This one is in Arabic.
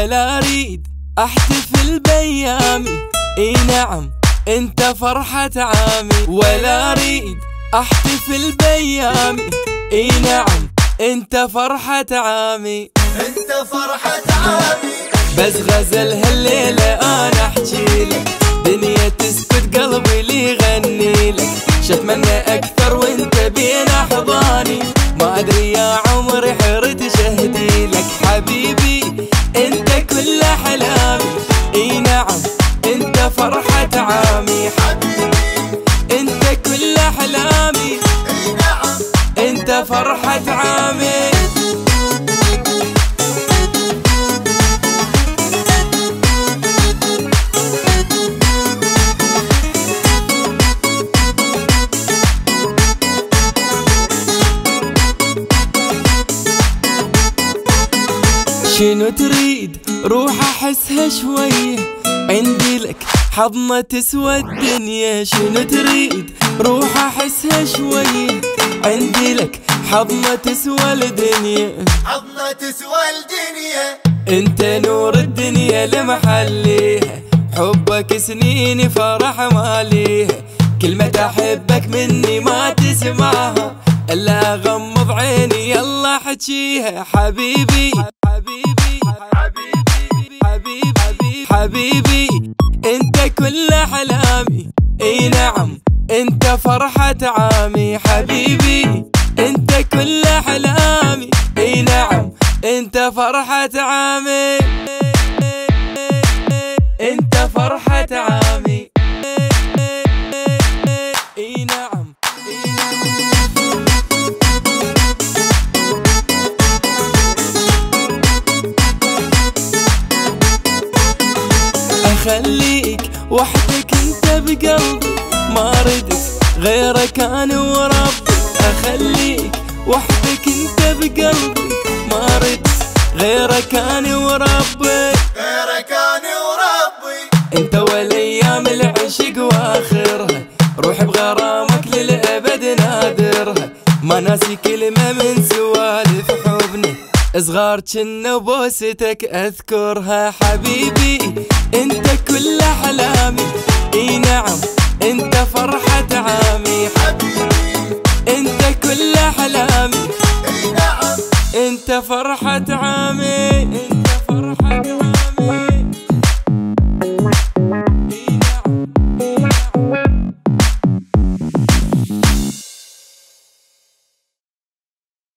ولا اريد احتفل بايامي. اي نعم انت فرحة عامي، ولا اريد احتفل بايامي. اي نعم انت فرحة عامي، انت فرحة عامي. بس غزل هالليلة انا احجي لك، دنيا تسكت قلبي لي يغني لك. شتمنى اكثر وانت بين احضاني، ما ادري يا عمري حرت شهدي لك. حبيبي انت كل احلامي، اي نعم انت فرحة عامي. حبيبي انت كل احلامي، اي نعم انت فرحة عامي. شنو تريد روح احسها شوية، عندي لك حضنة تسوى الدنيا. شنو تريد روح احسها شوية، عندي لك حضنة تسوى الدنيا. حضنة تسوى الدنيا. انت نور الدنيا لمحليها، حبك سنيني فرح ماليها. كلمة احبك مني ما تسمعها، الا اغمض عيني يلا حجيها. حبيبي حبيبي حبيبي حبيبي حبيبي انت كل احلامي. اي نعم انت فرحة عامي. حبيبي انت كل احلامي، اي نعم انت فرحة عامي. انت فرحة عامي، اي نعم اي نعم. اخليك وحدك انت بقلبي، ما ردت غيرك انا وربي. اخليك وحدك انت بقلبي، ما ردت غيرك انا وربي. غيرك انا وربي. انت والايام العشق واخرها، روح بغرامك للابد نادرها. ما ناسي كلمة من سوالف حبنا، صغار جنا بوستك اذكرها. حبيبي انت كل احلامي، اي نعم انت فرحة عامي. حبيبي انت كل احلامي، اي نعم انت فرحة عامي. انت فرحة عامي، اي نعم اي نعم.